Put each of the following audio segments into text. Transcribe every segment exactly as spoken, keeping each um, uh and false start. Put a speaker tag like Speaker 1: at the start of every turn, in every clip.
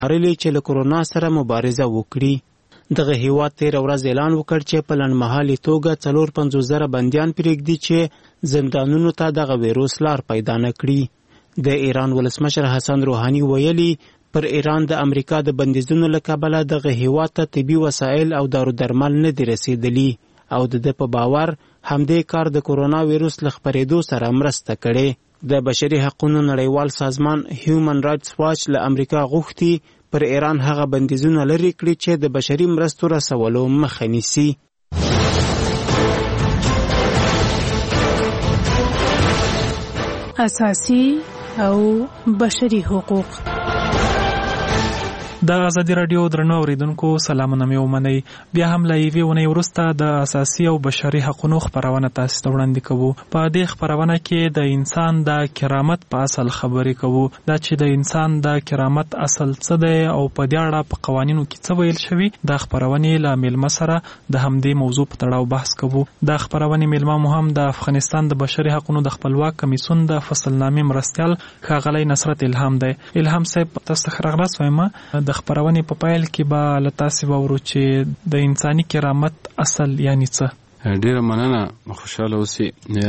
Speaker 1: ارلی چې له کورونا سره مبارزه وکړي. دغه هیواد تیر ورځ اعلان وکړ چې په لنډمهالي توګه څلور پنځوس زره بندیان پرېږدي چې زندانونو ته دغه ویروس لار پیدا نه کړي. د ایران ولسمشر حسن روحاني ویلي پر ایران د امریکا د بندیزونو له کبله دغه هیواد ته طبي وسایل او دارو درمل نه دي رسېدلي او د ده په باور همدې کار د کورونا ویروس له خپرېدو سره مرسته کړې. د بشري حقوقو نړیوال سازمان هیومن رایټس واچ له امریکا غوښتي پر ایران هغه بندیزونه لرې کړي چې د بشري مرستو رسولو مخه نیسي.
Speaker 2: اساسي او بشري حقوق.
Speaker 3: د ازادي رادیو درنو اوریدونکو سلامونه مې ومنئ. بیا هم له یوې اونۍ وروسته د اساسي او بشري حقوقو خپرونه تاسو ته وړاندې کوو. په دې خپرونه کې د انسان د کرامت په اصل خبرې کوو. دا چې د انسان د کرامت اصل څه دی او په دې اړه په قوانینو کې څه ویل شوي، د خپرونې له میلمه سره د همدې موضوع په تړاو بحث کوو. د خپرونې میلمه مو هم د افغانستان د بشري حقوقو د خپلواک کمیسیون د فصلنامې مرستیال ښاغلی نصرت الهام دی. الهام صاحب، تاسو ته ښه راغلاست وایم. د خپرونې په پیل کې به له تاسې واورو چې د انساني کرامت اصل یعنی څه.
Speaker 4: ډیره مننه، خوشاله اوسئ.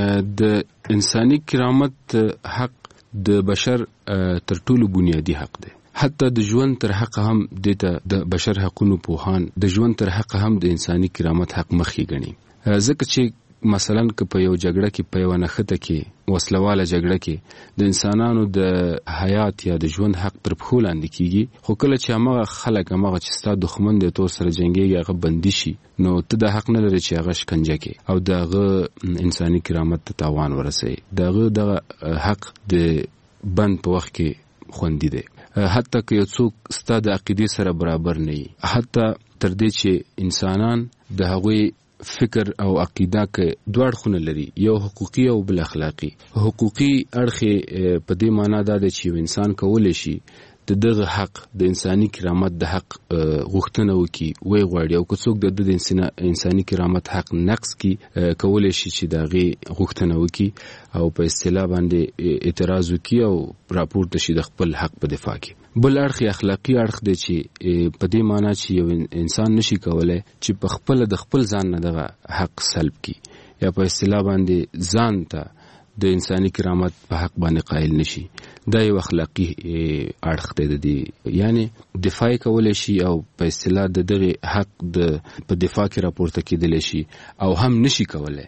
Speaker 4: د انساني کرامت حق د بشر تر ټولو بنیادی حق دی. حتی د ژوند تر حق هم د بشر حقونو پوهان د ژوند تر حق هم د انساني کرامت حق مخکې ګڼي. ځکه چې مثلا که په یو جګړه کې په یو نښته کې وسلواله جګړه کې د انسانانو د حیات یا د ژوند حق تر پښو لاندې کیږي، خو کله چې همغه خلک همغه چې ستا دښمن دی تو سره جنګیږي هغه بندي شي، نو ته د حق نه لري چې هغه شکنجه کې او د هغه انساني کرامت ته تاوان ورسوي. د هغه دغه حق د بند په وخت کې خوندي دی. حتی که یو څوک ستا د عقیدې سره برابر نه وي، حتی تر دې چې انسانان د هغوی فکر او عقیده کې دوه اړخونه لري، یو حقوقي او بل اخلاقي. حقوقي اړخ په دې معنا دا دی چې انسان کولی شي د دغه حق د انساني کرامت د حق غوښتنه وکړي، وی غواړي، او که څوک د انساني کرامت حق نقص کړي کولی شي چې د هغې غوښتنه وکړي او په اصطلاح باندې اعتراض وکړي او راپورته شي د خپل حق په دفاع کې. بل اړخ اخلاقي اړخ دی چې په دې معنا چې یو انسان نشي کولی چې په خپل د خپل ځان نه دغه حق سلب کړي یا په اصطلاح باندې ځان ته د انساني کرامت په حق باندې قائل نشي. دا یو اخلاقي اړخ دی د دې، یعنی دفاع کولی شي او په اصطلاح د دغه حق د په دفاع کې راپورته کېدلی شي، او هم نشي کولی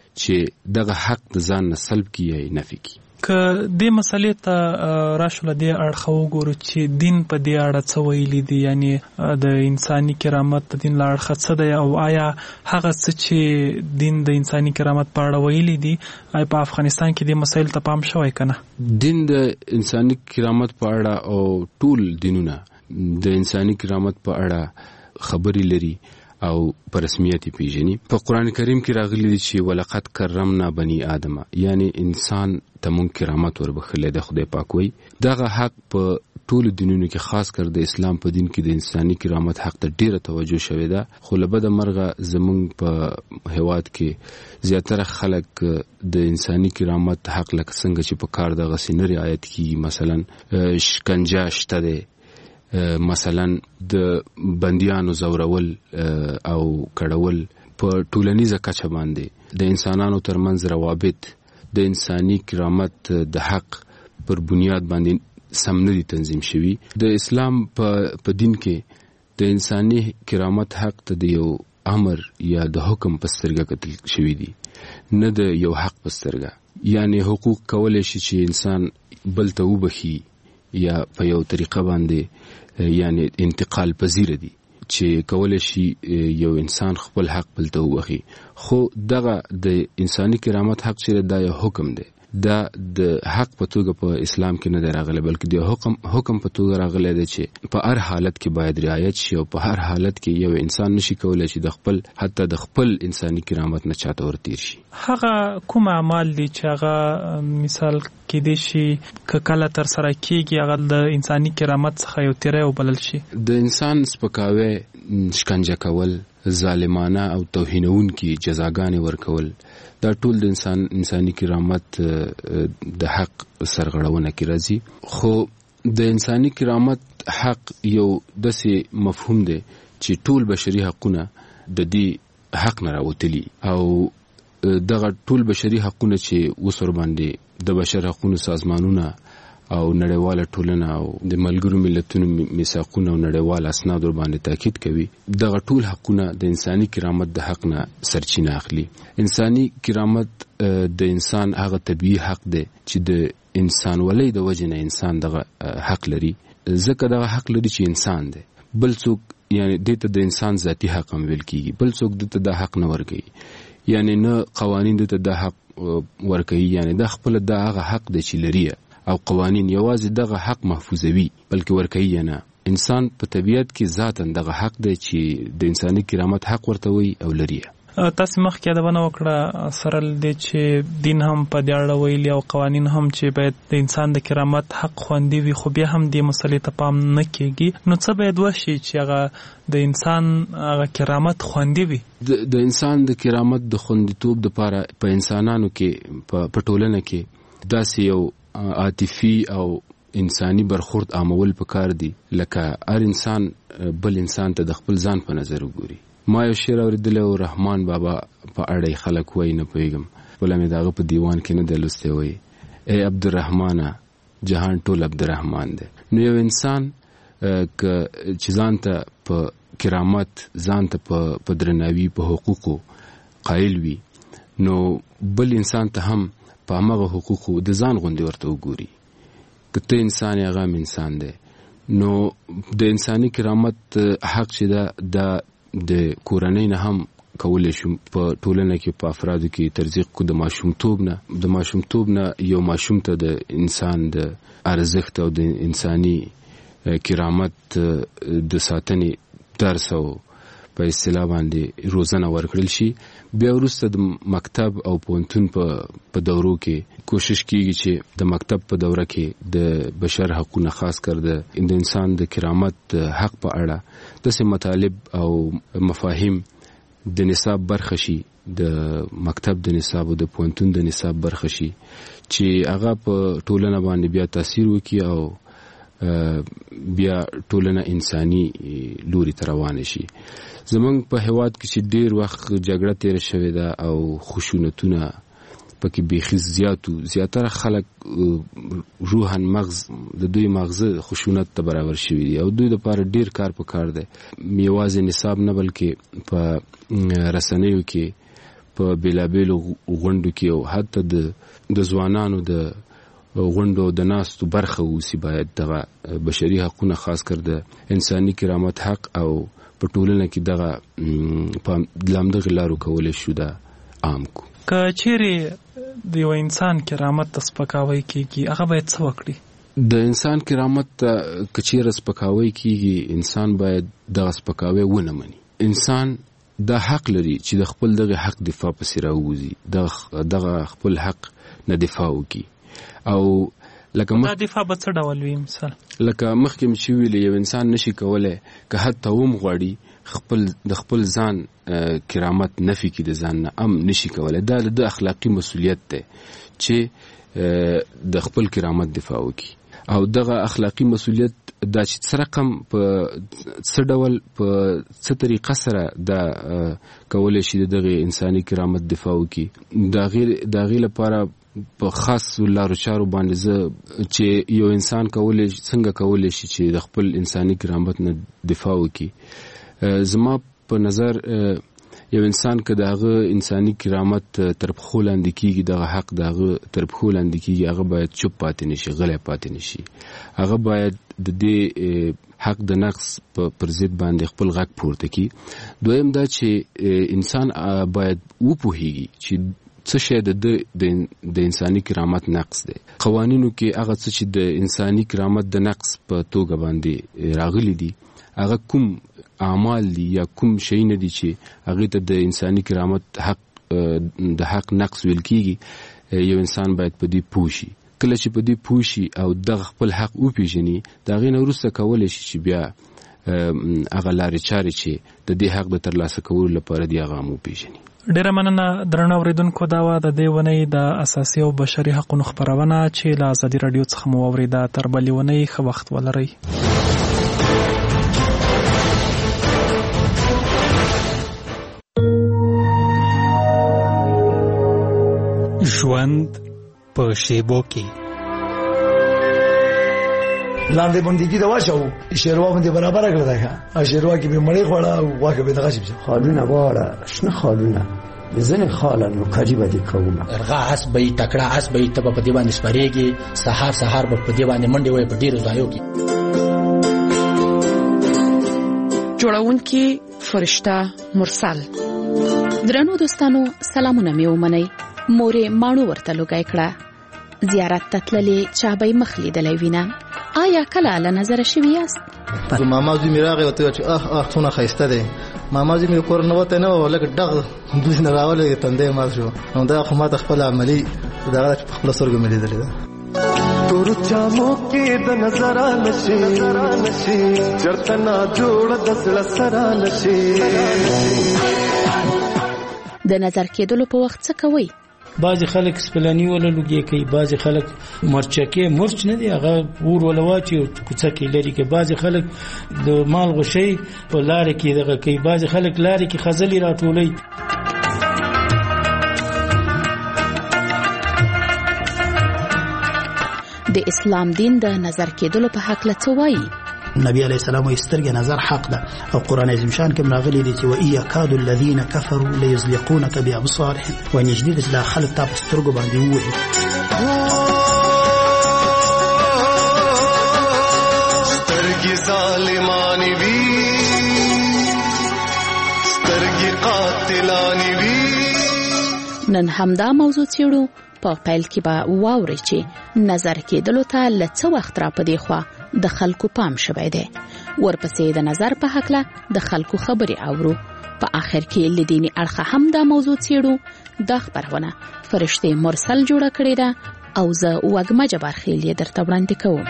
Speaker 4: چې دغه حق د ځان نه سلب کړي یا نفي کړي.
Speaker 3: که دې مسلې ته راشو له دې اړخه وګورو چې دین په دې اړه څه ویلي دي، یعنی د انساني کرامت د دین له اړخه څه دی، او آیا هغه څه چې دین د انساني کرامت په اړه ویلي دي آیا په افغانستان کې دې مسایل ته پام شوی که نه؟
Speaker 4: دین د انساني کرامت په اړه او ټول دینونه د انساني کرامت په اړه خبرې لري او په رسمیت پیژني. په قرآن کریم کې راغلی دی چې ولقد کرمنا بني آدم، یعنی انسان ته مونږ کرامت وربخلی دی. خدای پاک وایي دغه حق په ټولو دینونو کې، خاص کر د اسلام په دین کې د انساني کرامت حق ته ډیره توجه شوې ده. خو له بده مرغه زمونږ په هیواد کې زیاتره خلک د انساني کرامت حق لکه څنګه چې په کار دغسې نه رعایت کیږي. مثلا شکنجه شته دی، مثلا د بندیانو زورول او کړول په ټولنیزه کچه باندې د انسانانو ترمنځ روابط د انساني کرامت د حق پر بنیاد باندې سم نه دي تنظیم شوي. د اسلام په دین کې د انساني کرامت حق ته د یو امر یا د حکم په سترګه کتل شوي دي، نه د یو حق په سترګه. یعنی حقوق کولی شي چې انسان بل ته وبخي یا په یو طریقه باندې یعنی انتقال پذیر دي چې کولی شي یو انسان خپل حق بل ته وبخي. خو دغه د انساني کرامت حق چې دا یو حکم دی، دا د حق په توګه په اسلام کې نه دی راغلی، بلکې د حکم حکم په توګه راغلی دی چې په هر حالت کې باید رعایت شي، او په هر حالت کې یو انسان نشي کولی چې د خپل حتی د خپل انساني کرامت نه چاته ورتیر شي.
Speaker 3: هغه کوم اعمال دي چې هغه مثال کېدای شي که کله تر سره کېږي هغه د انساني کرامت څخه یو تیری وبلل شي؟ د انسان سپکاوی، شکنجه کول، ظالمانه او توهینونکي جزاګانې ورکول، دا ټول د انسان انساني کرامت د حق سرغړونه کې راځي. خو د انساني کرامت
Speaker 4: حق یو داسې مفهوم دی چې ټول بشري حقونه د دې حق نه راوتلي او دغه ټول بشري حقونه چې اوس ورباندې د بشر حقونو سازمانونه او نړیواله ټولنه او د ملګرو ملتونو میثاقونه او نړیوال اسناد ورباندې تاکید کوي، دغه ټول حقونه د انساني کرامت د حق نه سرچینه اخلي. انساني کرامت د انسان هغه طبیعي حق دی چې د انسان ولې د وجه نه انسان دغه حق لري، ځکه دغه حق لري چې انسان دی. بل څوک یعنی دته د انسان ذاتی حق هم ویل کیږي، بل څوک دته د حق نه ورګي، یعنی نه قوانین دته د حق ورګي، یعنی د خپل د هغه حق د چې لري او قوانین یوازې دغه حق محفوظوي بلکې ورګي نه. انسان په طبیعت کې ذاتاً دغه حق دی چې د انساني کرامت حق ورته وي او لري.
Speaker 3: تاسو مخکې یادونه وکړه سره د چې دین هم په دې اړه ویلي او قوانین هم چې باید د انسان د کرامت حق خوندي وي، خو بیا هم دې مسلې ته پام نه کیږي. نو څه باید وشي چې هغه د انسان هغه کرامت خوندي وي؟
Speaker 4: د انسان د کرامت د خوندیتوب لپاره په انسانانو کې په ټولنه کې داسې یو عاطفي او انساني برخورد عامول پکار دي، لکه هر انسان بل انسان ته د خپل ځان په نظر وګوري. ما یو شعر اوریدلی و، رحمان بابا په اړه خلک وایي نه پوهېږم، خپله مې د هغه په دیوان کې نه دی لوستی، وایي ای عبدالرحمانه جهان ټول عبدالرحمان دی. نو یو انسان که چې ځان ته په کرامت، ځان ته په درناوي، په حقوقو قایل وي، نو بل انسان ته هم په همغه حقوقو د ځان غوندې ورته وګوري. که ته انسان یې هغه هم انسان دی. نو د انساني کرامت حق چې ده دا د کورنۍ نه هم کولی شو په ټولنه کې په افرادو کې ترزیق کو. د ماشومتوب نه د ماشومتوب نه یو ماشوم ته د انسان د ارزښت او د انساني کرامت د ساتنې درس او په اصطلاح باندې روزنه ورکړل شي. بیا وروسته د مکتب او پوهنتون په دورو کې کوشش کیږي چې د مکتب په دوره کې د بشر حقونه، خاص کر د انسان د کرامت حق په اړه داسې مطالب او مفاهیم د نصاب برخه شي، د مکتب د نصاب او د پوهنتون د نصاب برخه شي چې هغه په ټولنه باندې بیا تاثیر وکړي او بیا ټولنه انساني لوري ته روانه شي. زمونږ په هیواد کې چې ډیر وخت جګړه تیر شوې ده او خشونتونه پکې بیخي زیاتو، زیاتره خلک روحاً مغز د دوی مغزه خشونت ته برابر شوي دي او دوی لپاره ډیر کار پکار دی. یوازې نصاب نه بلکې په رسنیو کې، په بیلابیلو غونډو کې او حتی د ځوانانو د غونډو د ناستو برخه اوسي. باید دغه بشري حقونه، خاص کر د انساني کرامت حق او په ټولنه کې دغه په لامدغه لارو کولی شو دا عام کو.
Speaker 3: که چیرې د یو انسان کرامت ته سپکاوی کیږي، هغه باید څه وکړي؟
Speaker 4: د انسان کرامت ته که چیرې سپکاوی کیږي، انسان باید دغه سپکاوی ونه مني. انسان دا حق لري چې د خپل دغه حق دفاع پسې راووځي، دغه خپل حق نه دفاع وکړي. او لکه
Speaker 3: دا دفاع به څه ډول وي؟ مثال
Speaker 4: لکه مخکې مې چې ویلې، یو انسان نشي کولی که حتی هم غواړي خپل د خپل ځان کرامت نفي کړي، د ځان نه هم نشي کولی. دا د اخلاقي مسؤلیت دی چې د خپل کرامت دفاع وکړي. او دغه اخلاقي مسؤلیت دا چې څه رقم په څه ډول په څه طریقه سره دا کولی شي دغه انساني کرامت دفاع وکړي، د هغې لپاره په خاص لارو چارو باندې زه چې یو انسان کولی څنګه کولی شي چې د خپل انساني کرامت نه دفاع وکړي. زما په نظر یو انسان که د هغه انساني کرامت تر پښو لاندې کیږي، دغه حق د هغه تر پښو لاندې کیږي، هغه باید چوپ پاتې نشي، غلی پاتې نشي. هغه باید د دې حق د نقص پر ضد باندې خپل غږ پورته کړي. دویم دا چې انسان باید وپوهیږي چې څه شی د انساني کرامت نقص دی. قوانینو کې هغه څه چې د انساني کرامت د نقص په توګه باندې راغلي دي، هغه کوم اعمال دي یا کوم شیونه دي چې هغې ته د انساني کرامت حق د حق نقص ویل کېږي. یو انسان باید په دې پوه شي. کله چې په دې پوه شي او دغه خپل حق وپېژني، د هغې نه وروسته کولی شي چې بیا هغه لارې چارې چې د دې حق د ترلاسه کولو لپاره دي هغه هم وپېژني.
Speaker 3: ډیره مننه درنو اوریدونکو. دا وه د دې اونۍ د اساسي او بشري حقونو خپرونه چې له ازادي راډیو څخه مو واورېده. تر بلې اونۍ ښه وخت ولرئ.
Speaker 1: ژوند په شیبو کې
Speaker 5: لاندې باندې دا واچو شیروا باندې برابر کړل دا ښه شیروا کې به مړی خوړه او واکه به دغه شي
Speaker 6: خالونه واړه شنه خالونه زنه خاله نو کجی باندې کوم
Speaker 7: ارغا اس به تکړه اس به تب په دی باندې سپریږي سحر سحر په دی باندې منډي وي په ډیرو ځایو کې
Speaker 8: جوړونکي فرشته مرسل. درنو دوستانو سلامونه مې ومنئ. مورې ماڼو ورته لوګای کړه. زیارت ته تللې چا به یې مخ لیدلی وینه. آیا کله له نظره شوي یاست؟
Speaker 9: ماما زوی مې راغی ورته وویل چې اه اه څونه ښایسته دی. ماما زوی مې کور نه وتی نه و لکه ډغ دوی نه راغلی تندی مات شو. نو دا خو ما ته خپل عملي دغه په خپلو سترګو مې لیدلې ده.
Speaker 10: تور جامو کې د نظر نشي چرته نا جوړ د زړه سره نشي.
Speaker 8: د نظر کېدلو په وخت څه کوئ؟
Speaker 11: بعضی خلک سپلانی ولا لوګي کوي، بعضی خلک مرچکه مرچ نه دی هغه ور ولا واچي او کوڅه کې لري کې، بعضی خلک د مال غشي په لار کې دغه کوي، بعضی خلک لار کې خزلي راټولي.
Speaker 8: د اسلام دین د نظر کېدلو په حق له څه وایي؟
Speaker 12: نبی علیہ السلام وی سترګې نظر حق ده او قران عظیم شان کې راغلي دي چې وَإِيَّ كَادُ الَّذِينَ كَفَرُوا لَيُزْلِقُونَكَ بِأَبْصَارِهِمْ وَنِجْدِي د خلک تاسو سترګو باندې وایي.
Speaker 10: سترګې ظالمانی وی سترګې قاتلانی وی.
Speaker 8: نن همدا موضوع څېړو. په پیل کې به واورئ چې نظر کېدلو ته له څه وخت را پدې خوا د خلکو پام شوی دی. ورپسې د نظر په هکله د خلکو خبرې اورو. په آخر کې له دیني اړخه هم دا موضوع څېړو. دا خپرونه فرشته مرسل جوړه کړې ده او زه وږمه جبارخیل یې درته وړاندې کوم.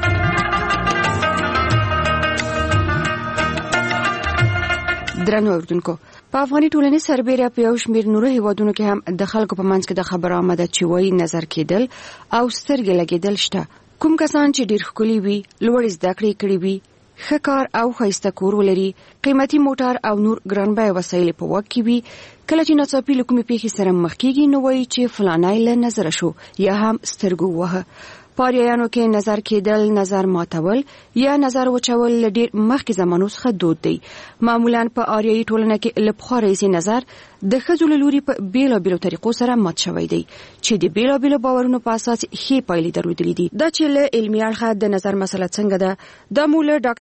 Speaker 13: درنو اوردونکو، په افغاني ټولنې سربېره په یو شمېر نورو هیوادونو کې هم د خلکو په منځ کې د خبرو آمده چې وایي نظر کېدل او سترګې لګېدل شته. کوم کسان چې ډېر ښکلي وي، لوړې زده کړې کړې وي، ښه کار او ښایسته کور ولري، قیمتي موټر او نور ګران بیه وسایل په واک کې وي، کله چې ناڅاپي له کومې پیښې سره مخ کېږي نو وایي چې فلانی له نظره شو یا هم سترګو ووهه. په آریایانو کې نظر کېدل، نظر ماتول یا نظر وچول له ډېر مخکې زمانو څخه دود دی. معمولا په آریایي ټولنه کې له پخوا راهیسې نظر د ښځو له لوري په بېلابېلو طریقو سره مات شوی دی چې د بېلابېلو باورونو په اساس ښې پایلې درلودلې دي. دا چې له علمي اړخه د نظر مسله څنګه ده، دا مو له ډاکټر